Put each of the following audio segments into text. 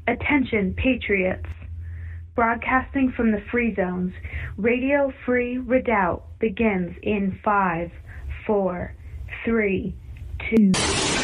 Attention, Patriots. Broadcasting from the Free Zones, Radio Free Redoubt begins in 5, 4, 3, 2...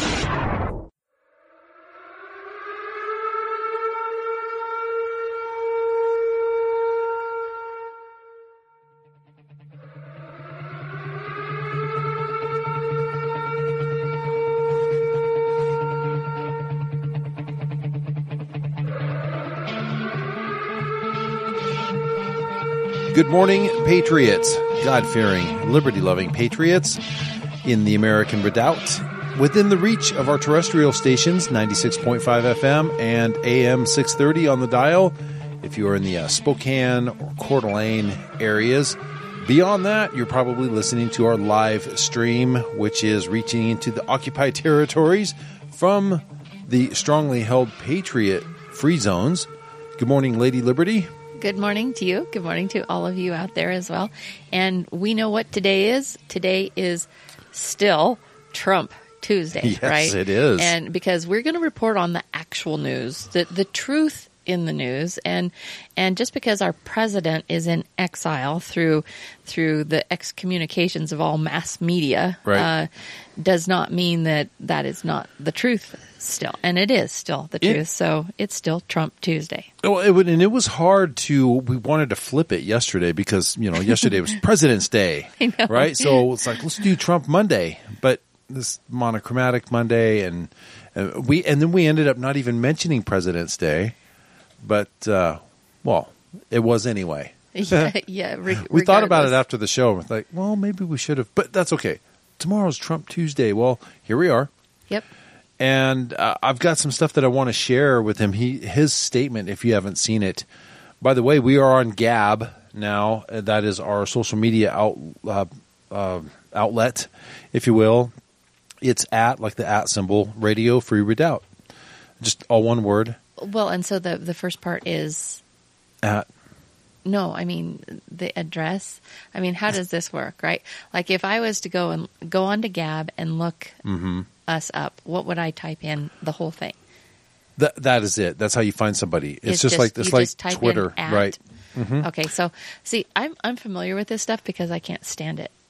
Good morning, Patriots, God-fearing, liberty-loving Patriots in the American Redoubt, within the reach of our terrestrial stations, 96.5 FM and AM 630 on the dial, if you are in the Spokane or Coeur d'Alene areas. Beyond that, you're probably listening to our live stream, which is reaching into the occupied territories from the strongly held Patriot free zones. Good morning, Lady Liberty. Good morning to you. Good morning to all of you out there as well. And we know what today is. Today is still Trump Tuesday, yes, right? Yes, it is. And because we're going to report on the actual news, the truth in the news, and just because our president is in exile through the excommunications of all mass media, right. Does not mean that is not the truth still, and it is still the truth. So it's still Trump Tuesday. Well, it was hard we wanted to flip it yesterday because yesterday was President's Day, I know. right? So it's like, let's do Trump Monday, but this monochromatic Monday, and then we ended up not even mentioning President's Day. But, it was anyway. Yeah. We thought about it after the show. We're like, well, maybe we should have. But that's okay. Tomorrow's Trump Tuesday. Well, here we are. Yep. And I've got some stuff that I want to share with him. His statement, if you haven't seen it. By the way, we are on Gab now. That is our social media outlet, if you will. It's like the @ symbol, Radio Free Redoubt. Just all one word. Well, and so the first part is at. No, I mean the address. I mean, how does this work, right? Like if I was to go onto Gab and look us up, what would I type in? The whole thing. That is it. That's how you find somebody. It's just like Twitter, right? Mm-hmm. Okay, so see, I'm familiar with this stuff because I can't stand it.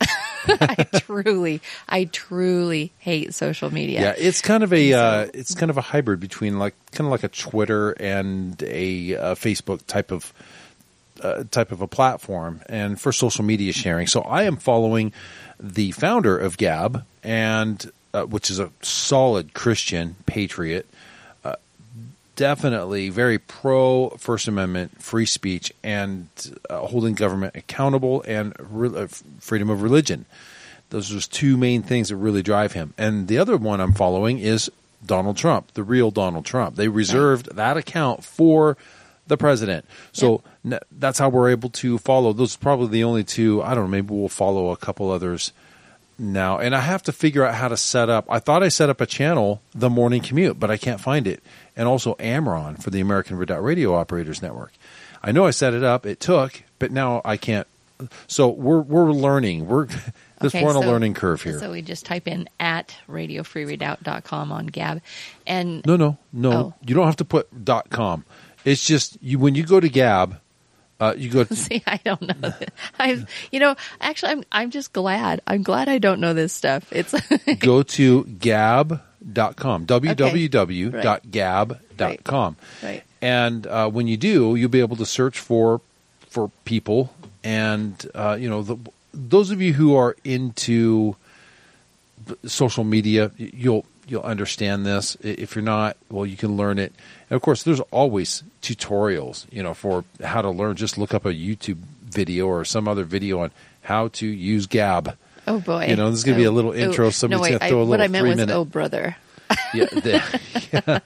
I truly hate social media. Yeah, it's kind of a hybrid between like a Twitter and a Facebook type of a platform, and for social media sharing. So I am following the founder of Gab, and which is a solid Christian patriot, definitely very pro First Amendment, free speech, and holding government accountable, and freedom of religion. Those are two main things that really drive him. And the other one I'm following is Donald Trump, the real Donald Trump. They reserved that account for the president. So that's how we're able to follow. Those are probably the only two. I don't know, maybe we'll follow a couple others now. And I have to figure out how to set up. I thought I set up a channel, The Morning Commute, but I can't find it. And also Amron for the American Redoubt Radio Operators Network. I know I set it up. It took, but now I can't. So we're learning. We're on a learning curve here. So we just type in at radiofreeredoubt.com on Gab. And No. Oh. You don't have to put .com. It's just when you go to Gab, you go to See, I don't know that. Actually I'm just glad. I'm glad I don't know this stuff. It's go to gab.com. www.gab.com. Right. And when you do, you'll be able to search for people, and those of you who are into social media, you'll understand this. If you're not, well, you can learn it. And of course, there's always tutorials, for how to learn. Just look up a YouTube video or some other video on how to use Gab. Oh boy! This is going to be a little intro. Somebody's going to throw a little 3 minute. What I meant was, oh brother. Yeah.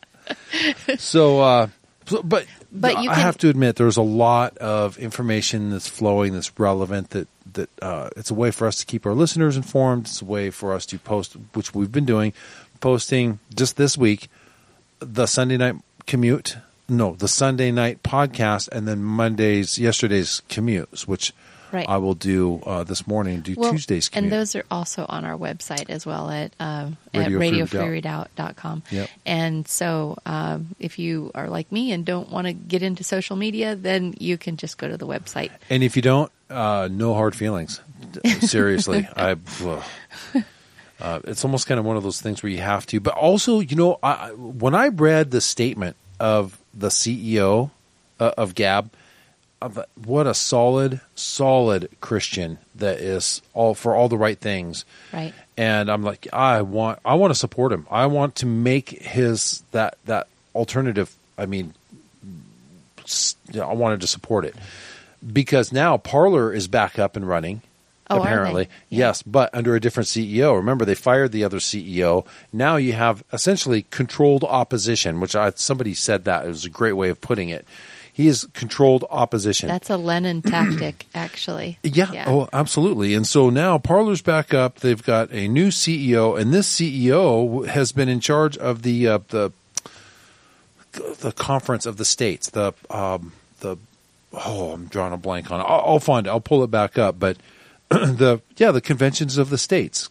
So, but I have to admit, there's a lot of information that's flowing, that's relevant, that it's a way for us to keep our listeners informed. It's a way for us to post, which we've been doing, posting just this week, the Sunday night podcast, and then yesterday's commutes, which Right. I will do this morning, Tuesday's commute. And those are also on our website as well at Radio radiofreeredoubt.com. Yep. And so if you are like me and don't want to get into social media, then you can just go to the website. And if you don't, no hard feelings. Seriously. It's almost kind of one of those things where you have to. But also, when I read the statement of the CEO of Gab, what a solid Christian that is all for all the right things. Right. And I'm like, I want to support him. I want to make his that alternative. I mean, I wanted to support it because now Parler is back up and running. Oh, apparently, are they? Yeah. yes, but under a different CEO. Remember, they fired the other CEO. Now you have essentially controlled opposition, which somebody said that. It was a great way of putting it. He is controlled opposition. That's a Lenin tactic, actually. Yeah. Oh, absolutely. And so now Parler's back up. They've got a new CEO, and this CEO has been in charge of the conference of the states. I'm drawing a blank on it. I'll find it. I'll pull it back up. But the conventions of the states,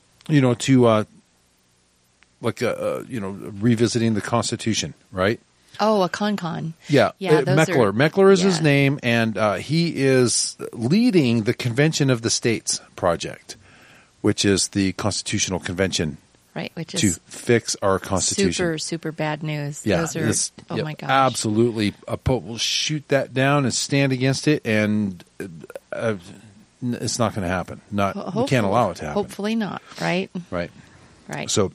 revisiting the Constitution, right? Oh, a con. Yeah, Meckler. Meckler is his yeah. name, and he is leading the Convention of the States project, which is the constitutional convention, right? Which to is fix our Constitution. Super bad news. Yeah, Those are, my gosh, absolutely. A Pope will shoot that down and stand against it, and it's not going to happen. We can't allow it to happen. Hopefully not. Right. Right. Right. So,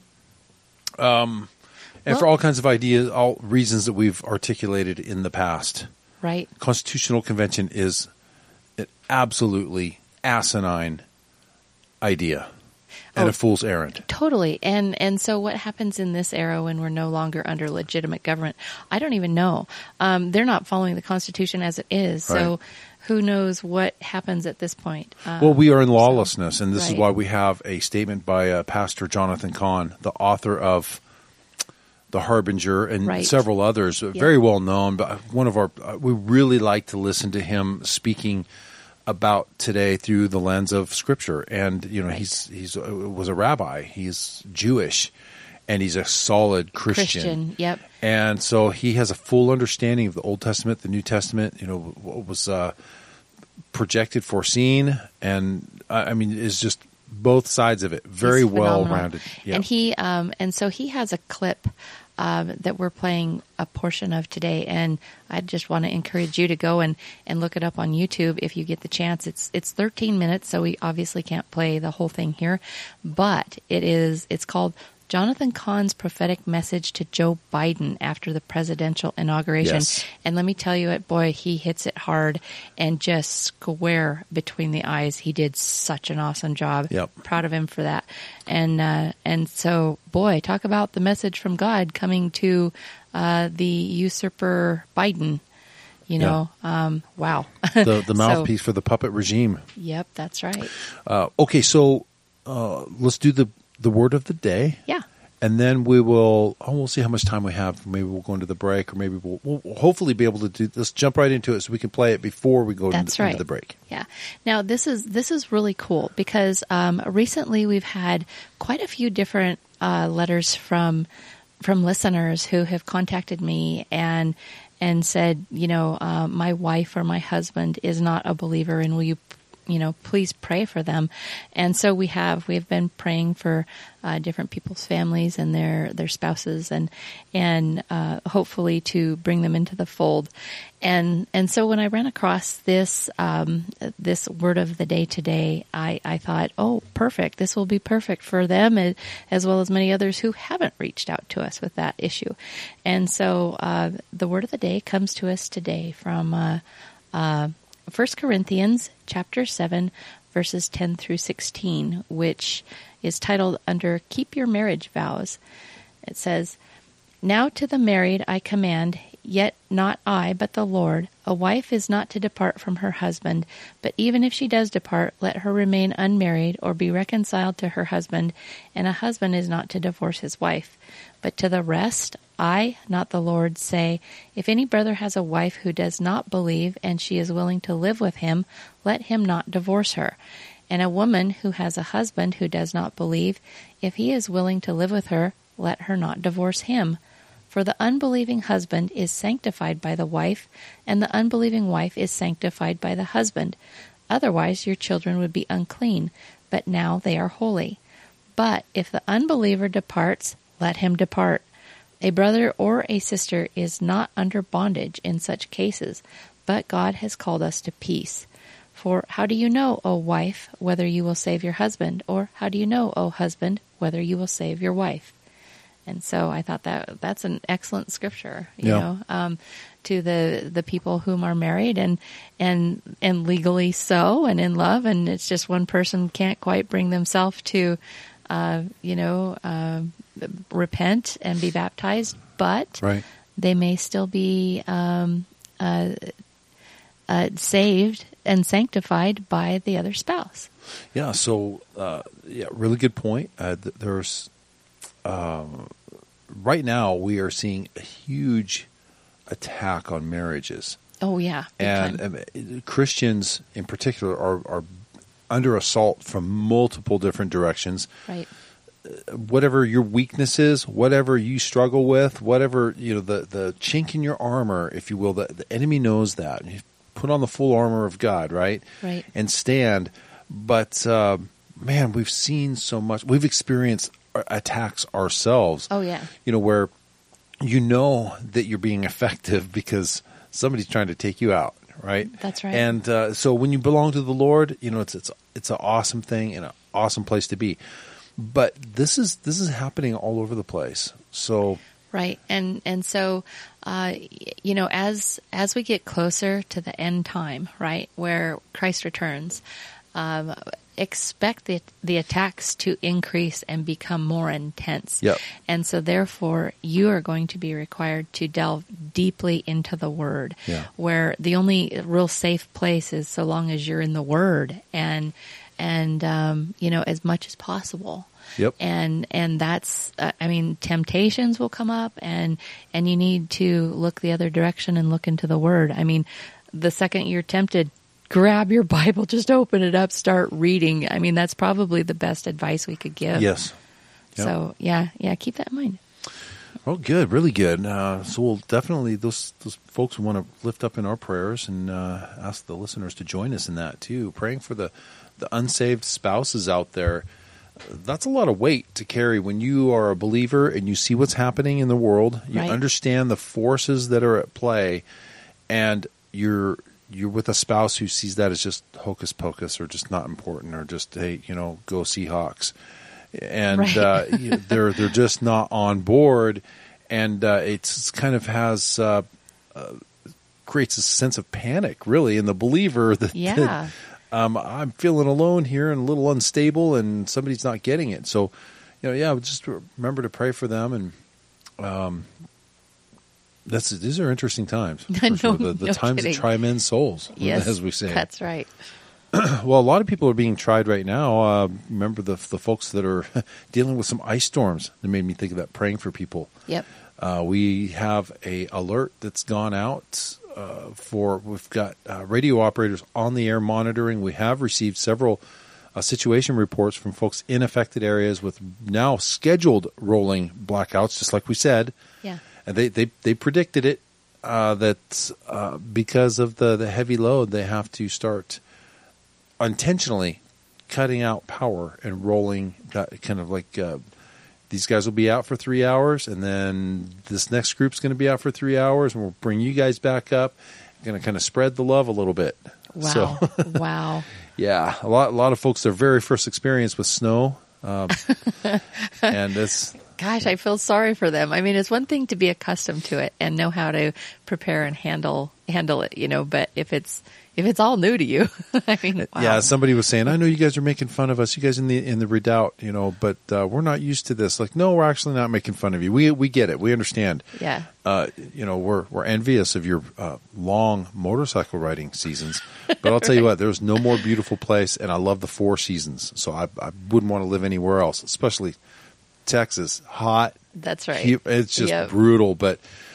and for all kinds of ideas, all reasons that we've articulated in the past, right? Constitutional Convention is an absolutely asinine idea and a fool's errand. Totally. And so what happens in this era when we're no longer under legitimate government? I don't even know. They're not following the Constitution as it is. Right. So who knows what happens at this point? Well, we are in lawlessness, and this is right. why we have a statement by Pastor Jonathan Cahn, the author of The Harbinger and right. several others, very well known. But one of our, we really like to listen to him speaking about today through the lens of Scripture. And right. he's was a rabbi. He's Jewish, and he's a solid Christian. Yep. And so he has a full understanding of the Old Testament, the New Testament. What was projected, foreseen, and it's just both sides of it. Very well rounded. Yeah. And he and so he has a clip that we're playing a portion of today, and I just want to encourage you to go and look it up on YouTube if you get the chance. It's 13 minutes, so we obviously can't play the whole thing here, but it's called Jonathan Cahn's prophetic message to Joe Biden after the presidential inauguration. Yes. And let me tell you he hits it hard and just square between the eyes. He did such an awesome job. Yep. Proud of him for that. And so, talk about the message from God coming to the usurper Biden. Wow. The mouthpiece for the puppet regime. Yep, that's right. Okay, so let's do the word of the day. Yeah. And then we'll see how much time we have. Maybe we'll go into the break, or maybe we'll hopefully be able to let's jump right into it so we can play it before we go into the break. Yeah. Now this is really cool because recently we've had quite a few different letters from listeners who have contacted me and said, my wife or my husband is not a believer, and will you please pray for them. And so we've been praying for different people's families and their spouses and hopefully to bring them into the fold. And so when I ran across this word of the day today, I thought, oh, perfect. This will be perfect for them as well as many others who haven't reached out to us with that issue. And so the word of the day comes to us today from 1 Corinthians chapter 7, verses 10 through 16, which is titled under Keep Your Marriage Vows. It says, Now to the married I command, Yet not I, but the Lord. A wife is not to depart from her husband, but even if she does depart, let her remain unmarried or be reconciled to her husband, and a husband is not to divorce his wife. But to the rest, I, not the Lord, say, if any brother has a wife who does not believe, and she is willing to live with him, let him not divorce her. And a woman who has a husband who does not believe, if he is willing to live with her, let her not divorce him. For the unbelieving husband is sanctified by the wife, and the unbelieving wife is sanctified by the husband. Otherwise your children would be unclean, but now they are holy. But if the unbeliever departs, let him depart. A brother or a sister is not under bondage in such cases, but God has called us to peace. For how do you know, O wife, whether you will save your husband? Or how do you know, O husband, whether you will save your wife? And so I thought that's an excellent scripture, you know, to the people whom are married and legally so and in love. And it's just one person can't quite bring themselves to, repent and be baptized, but they may still be saved and sanctified by the other spouse. Yeah. So, really good point. There's right now we are seeing a huge attack on marriages. Oh yeah, and Christians in particular are under assault from multiple different directions. Right. Whatever your weakness is, whatever you struggle with, whatever the chink in your armor, if you will, the enemy knows that. You put on the full armor of God, right? Right. And stand. But man, we've seen so much. We've experienced attacks ourselves. Oh yeah. Where that you're being effective because somebody's trying to take you out, right? That's right. And so when you belong to the Lord, it's an awesome thing and an awesome place to be. But this is happening all over the place. So right, and so as we get closer to the end time, right, where Christ returns, expect the attacks to increase and become more intense. Yep. And so therefore you are going to be required to delve deeply into the Word, where the only real safe place is so long as you're in the Word and as much as possible. Yep. And that's, temptations will come up and you need to look the other direction and look into the Word. I mean, the second you're tempted, grab your Bible, just open it up, start reading. I mean, that's probably the best advice we could give. Yes. Yep. So keep that in mind. Oh, good. Really good. So we'll definitely, those folks we want to lift up in our prayers and ask the listeners to join us in that too. Praying for the unsaved spouses out there. That's a lot of weight to carry when you are a believer and you see what's happening in the world. You understand the forces that are at play, and you're with a spouse who sees that as just hocus pocus or just not important or just, hey, go Seahawks. And they're just not on board, and it's kind of has creates a sense of panic really in the believer that I'm feeling alone here and a little unstable, and somebody's not getting it. So, just remember to pray for them, and these are interesting times. The times that try men's souls, as we say. That's right. Well, a lot of people are being tried right now. Remember the folks that are dealing with some ice storms. That made me think of that, praying for people. Yep. We have a alert that's gone out. We've got radio operators on the air monitoring. We have received several situation reports from folks in affected areas with now scheduled rolling blackouts, just like we said. Yeah. And they predicted it that because of the heavy load, they have to start intentionally cutting out power and rolling kind of like these guys will be out for 3 hours, and then this next group's going to be out for 3 hours, and we'll bring you guys back up. Going to kind of spread the love a little bit. Wow! So, Wow! Yeah, a lot of folks, their very first experience with snow, and it's. Gosh, I feel sorry for them. I mean, it's one thing to be accustomed to it and know how to prepare and handle handle it, but if it's all new to you, I mean, wow. Yeah, somebody was saying, I know you guys are making fun of us, you guys in the Redoubt, but we're not used to this. Like, no, we're actually not making fun of you. We get it. We understand. Yeah. We're envious of your long motorcycle riding seasons. But I'll tell you what, there's no more beautiful place, and I love the Four Seasons. So I wouldn't want to live anywhere else, especially Texas. Hot. That's right. It's just brutal. But,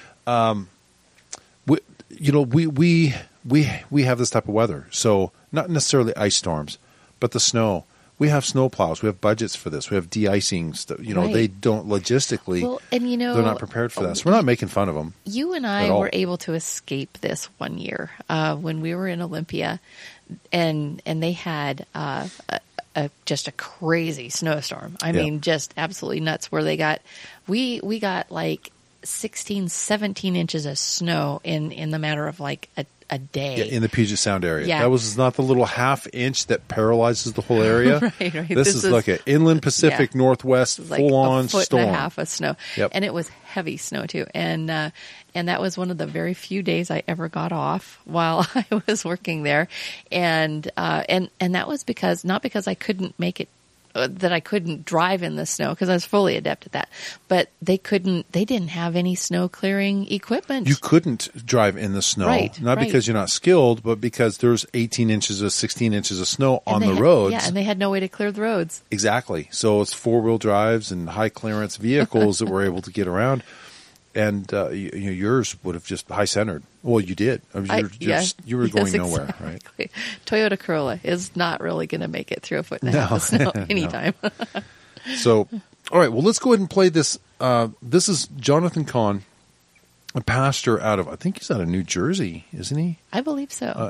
we have this type of weather. So not necessarily ice storms, but the snow. We have snow plows. We have budgets for this. We have de-icing. Right. They don't logistically. Well, and they're not prepared for that. So we're not making fun of them. You and I were able to escape this one year when we were in Olympia, and they had just a crazy snowstorm. I mean, just absolutely nuts. Where we got like 16, 17 inches of snow in the matter of like a day. Yeah, in the Puget Sound area. Yeah. That was not the little half inch that paralyzes the whole area. Right. This is like an inland Pacific Northwest full-on storm. Like a foot and a half of snow. Yep. And it was heavy snow too. And that was one of the very few days I ever got off while I was working there. And that was not because I couldn't make it, that I couldn't drive in the snow, because I was fully adept at that. But they didn't have any snow clearing equipment. You couldn't drive in the snow, not because you're not skilled, but because there's 18 inches or 16 inches of snow on the roads. Yeah, and they had no way to clear the roads. Exactly. So it's four-wheel drives and high-clearance vehicles that were able to get around. And yours would have just high-centered. Well, you did. You were going nowhere, exactly. right? Toyota Corolla is not really going to make it through a foot and a half of snow anytime. So, all right. Well, let's go ahead and play this. This is Jonathan Cahn, a pastor I think he's out of New Jersey, isn't he? I believe so.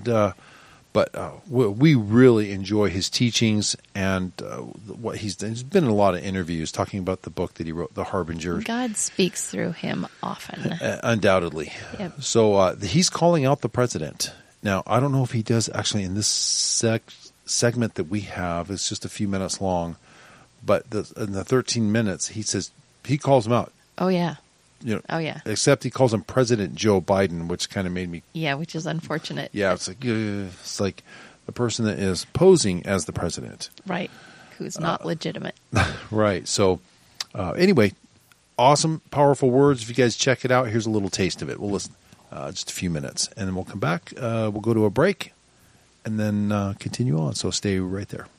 But we really enjoy his teachings and what he's done. He's been in a lot of interviews talking about the book that he wrote, The Harbinger. God speaks through him often. Undoubtedly. Yep. So he's calling out the president. Now, I don't know if he does actually in this segment that we have. It's just a few minutes long. But in the 13 minutes, he calls him out. Oh, yeah. Oh, yeah. Except he calls him President Joe Biden, which kind of made me... Yeah, which is unfortunate. Yeah, it's like the person that is posing as the president. Right, who's not legitimate. Right. So, anyway, awesome, powerful words. If you guys check it out, here's a little taste of it. We'll listen just a few minutes, and then we'll come back. We'll go to a break, and then continue on. So stay right there.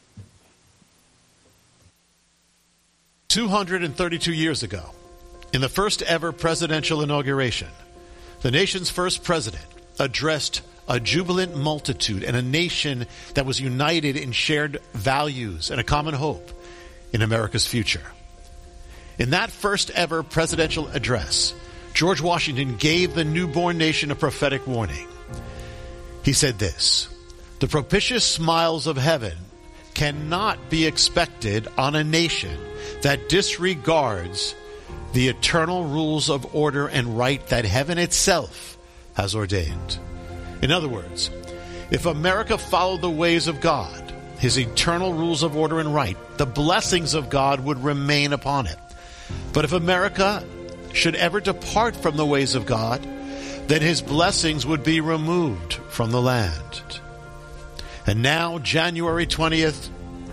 232 years ago, in the first ever presidential inauguration, the nation's first president addressed a jubilant multitude and a nation that was united in shared values and a common hope in America's future. In that first ever presidential address, George Washington gave the newborn nation a prophetic warning. He said this: "The propitious smiles of heaven cannot be expected on a nation that disregards the eternal rules of order and right that heaven itself has ordained." In other words, if America followed the ways of God, his eternal rules of order and right, the blessings of God would remain upon it. But if America should ever depart from the ways of God, then his blessings would be removed from the land. And now, January 20th,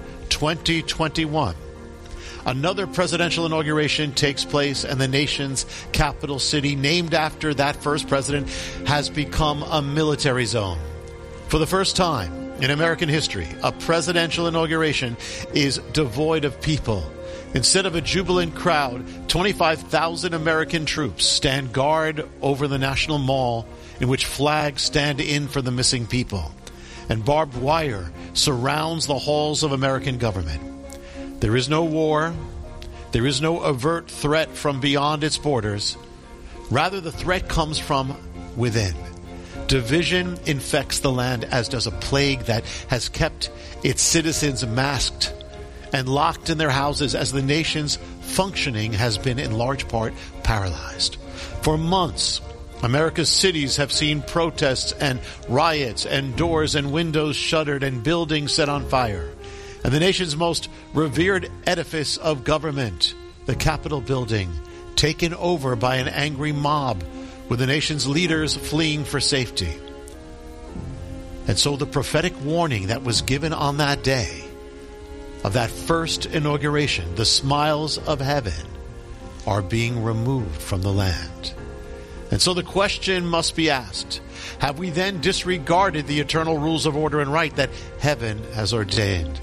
2021, another presidential inauguration takes place, and the nation's capital city, named after that first president, has become a military zone. For the first time in American history, a presidential inauguration is devoid of people. Instead of a jubilant crowd, 25,000 American troops stand guard over the National Mall, in which flags stand in for the missing people, and barbed wire surrounds the halls of American government. There is no war. There is no overt threat from beyond its borders. Rather, the threat comes from within. Division infects the land, as does a plague that has kept its citizens masked and locked in their houses, as the nation's functioning has been in large part paralyzed. For months, America's cities have seen protests and riots, and doors and windows shuttered and buildings set on fire. And the nation's most revered edifice of government, the Capitol building, taken over by an angry mob with the nation's leaders fleeing for safety. And so the prophetic warning that was given on that day of that first inauguration, the smiles of heaven, are being removed from the land. And so the question must be asked, have we then disregarded the eternal rules of order and right that heaven has ordained?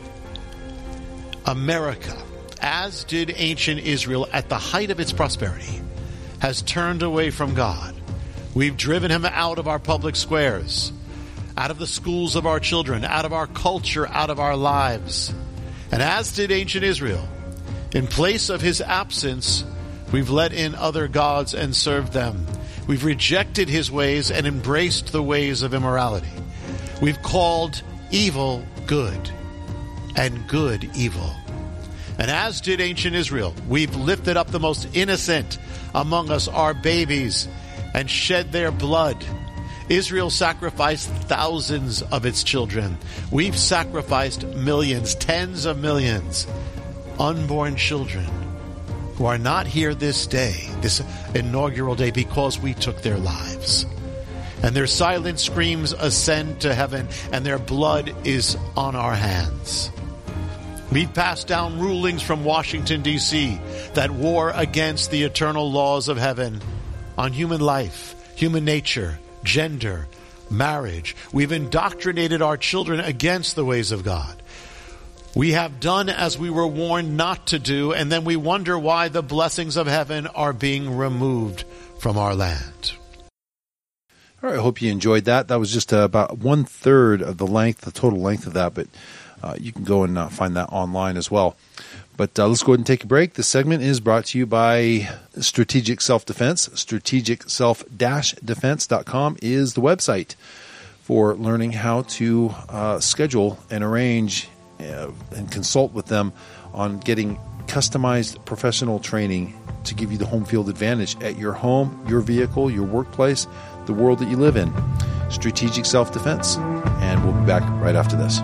America, as did ancient Israel at the height of its prosperity, has turned away from God. We've driven him out of our public squares, out of the schools of our children, out of our culture, out of our lives. And as did ancient Israel, in place of his absence, we've let in other gods and served them. We've rejected his ways and embraced the ways of immorality. We've called evil good and good evil. And as did ancient Israel, we've lifted up the most innocent among us, our babies, and shed their blood. Israel sacrificed thousands of its children. We've sacrificed millions, tens of millions, unborn children who are not here this day, this inaugural day, because we took their lives. And their silent screams ascend to heaven, and their blood is on our hands. We've passed down rulings from Washington, D.C. that war against the eternal laws of heaven on human life, human nature, gender, marriage. We've indoctrinated our children against the ways of God. We have done as we were warned not to do, and then we wonder why the blessings of heaven are being removed from our land. All right, I hope you enjoyed that. That was just about 1/3 of the total length of that, but you can go and find that online as well. But let's go ahead and take a break. This segment is brought to you by Strategic Self-Defense. StrategicSelf-Defense.com is the website for learning how to schedule and arrange and consult with them on getting customized professional training to give you the home field advantage at your home, your vehicle, your workplace, the world that you live in. Strategic Self-Defense. And we'll be back right after this.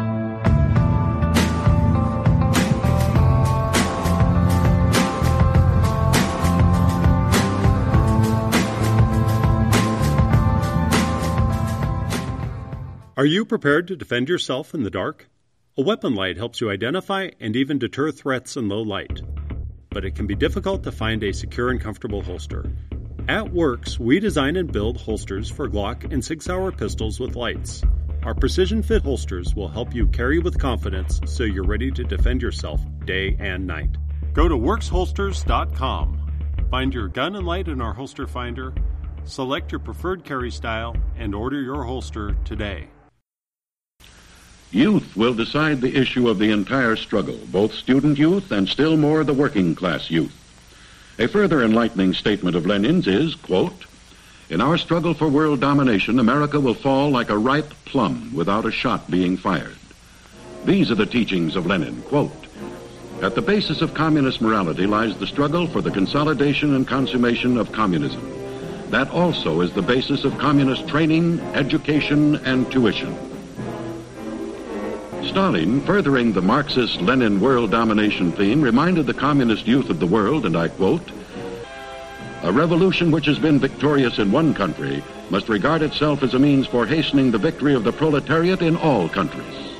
Are you prepared to defend yourself in the dark? A weapon light helps you identify and even deter threats in low light. But it can be difficult to find a secure and comfortable holster. At Works, we design and build holsters for Glock and Sig Sauer pistols with lights. Our precision fit holsters will help you carry with confidence so you're ready to defend yourself day and night. Go to WorksHolsters.com. Find your gun and light in our holster finder, select your preferred carry style, and order your holster today. Youth will decide the issue of the entire struggle, both student youth and still more the working class youth. A further enlightening statement of Lenin's is, quote, "In our struggle for world domination, America will fall like a ripe plum without a shot being fired." These are the teachings of Lenin, quote, "At the basis of communist morality lies the struggle for the consolidation and consummation of communism. That also is the basis of communist training, education, and tuition." Stalin, furthering the Marxist-Lenin world domination theme, reminded the communist youth of the world, and I quote, "A revolution which has been victorious in one country must regard itself as a means for hastening the victory of the proletariat in all countries."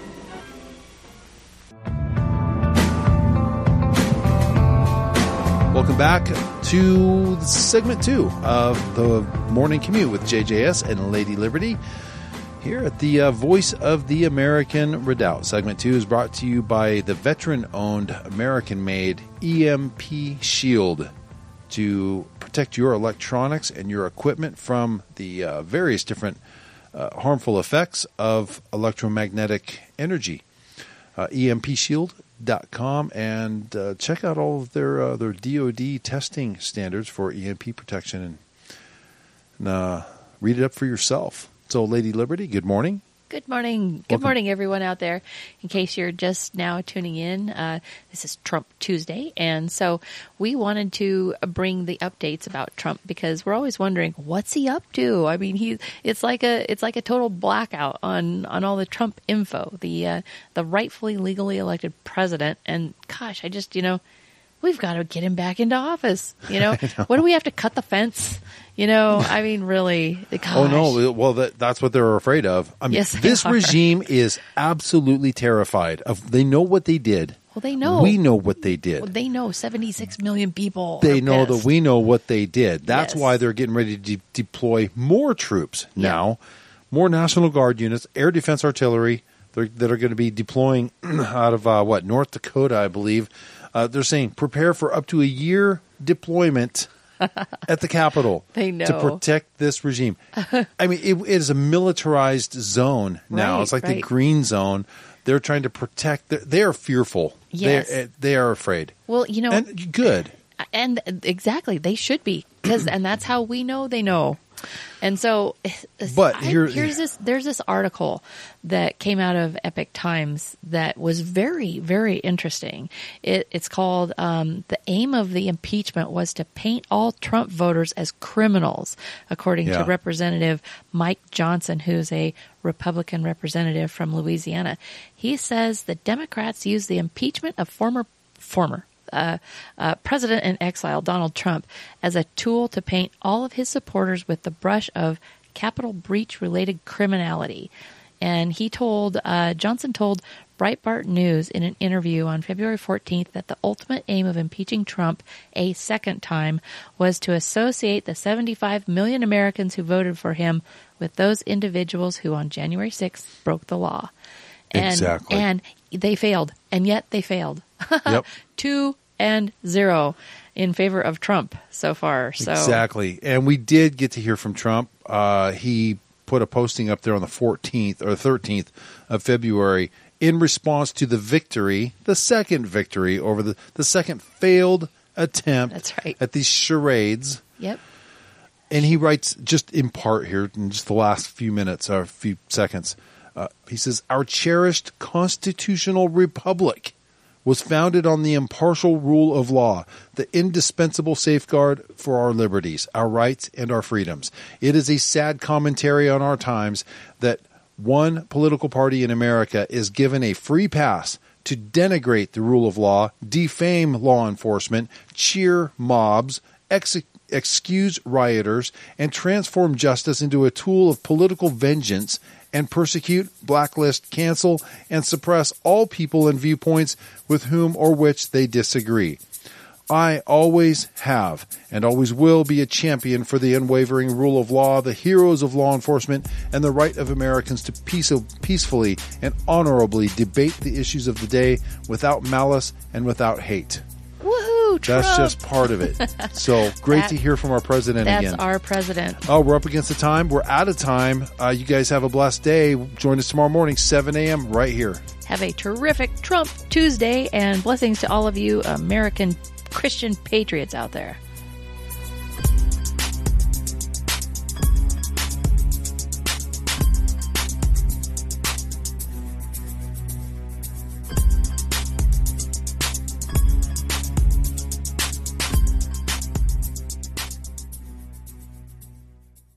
Welcome back to segment 2 of the Morning Commute with JJS and Lady Liberty here at the Voice of the American Redoubt. Segment 2 is brought to you by the veteran-owned, American-made EMP Shield to protect your electronics and your equipment from the various different harmful effects of electromagnetic energy. EMPshield.com, and check out all of their DoD testing standards for EMP protection and read it up for yourself. So, Lady Liberty, good morning. Good morning. Good morning, everyone out there. In case you're just now tuning in, this is Trump Tuesday, and so we wanted to bring the updates about Trump because we're always wondering what's he up to. I mean, it's like a total blackout on all the Trump info. The rightfully legally elected president, and gosh, we've got to get him back into office. What do we have to cut the fence? I mean, really. Gosh. Oh, no. Well, that's what they're afraid of. I mean, Yes, they this are. regime is absolutely terrified. They know what they did. Well, they know. We know what they did. Well, they know 76 million people. They are know pissed. that we know what they did. That's Yes. why they're getting ready to deploy more troops now, more National Guard units, air defense artillery that are going to be deploying out of, North Dakota, I believe. They're saying prepare for up to a year deployment at the Capitol They know. to protect this regime. I mean, it is a militarized zone now. Right, It's like the right. green zone. They're trying to protect. They are fearful. Yes. They are afraid. Well, And good. And exactly, they should be, and that's how we know they know. And so, But there's this article that came out of Epoch Times that was very, very interesting. It's called "The Aim of the Impeachment was to paint all Trump voters as criminals," according to Representative Mike Johnson, who's a Republican representative from Louisiana. He says the Democrats used the impeachment of former President in exile Donald Trump as a tool to paint all of his supporters with the brush of Capitol breach-related criminality. And Johnson told Breitbart News in an interview on February 14th that the ultimate aim of impeaching Trump a second time was to associate the 75 million Americans who voted for him with those individuals who on January 6th broke the law. Exactly. And they failed. And yet they failed. Yep. 2-0 in favor of Trump so far. So Exactly. And we did get to hear from Trump. He put a posting up there on the 14th or 13th of February in response to the victory, the second victory over the second failed attempt That's right. at these charades. Yep. And he writes just in part here in just the last few minutes or a few seconds. He says, "Our cherished constitutional republic was founded on the impartial rule of law, the indispensable safeguard for our liberties, our rights, and our freedoms. It is a sad commentary on our times that one political party in America is given a free pass to denigrate the rule of law, defame law enforcement, cheer mobs, excuse rioters, and transform justice into a tool of political vengeance and persecute, blacklist, cancel, and suppress all people and viewpoints with whom or which they disagree. I always have and always will be a champion for the unwavering rule of law, the heroes of law enforcement, and the right of Americans to peacefully and honorably debate the issues of the day without malice and without hate." Woohoo, Trump. That's just part of it. So great to hear from our president That's again. our president. Oh, we're up against the time. We're out of time. You guys have a blessed day. Join us tomorrow morning, 7 a.m. right here. Have a terrific Trump Tuesday, and blessings to all of you American Christian patriots out there.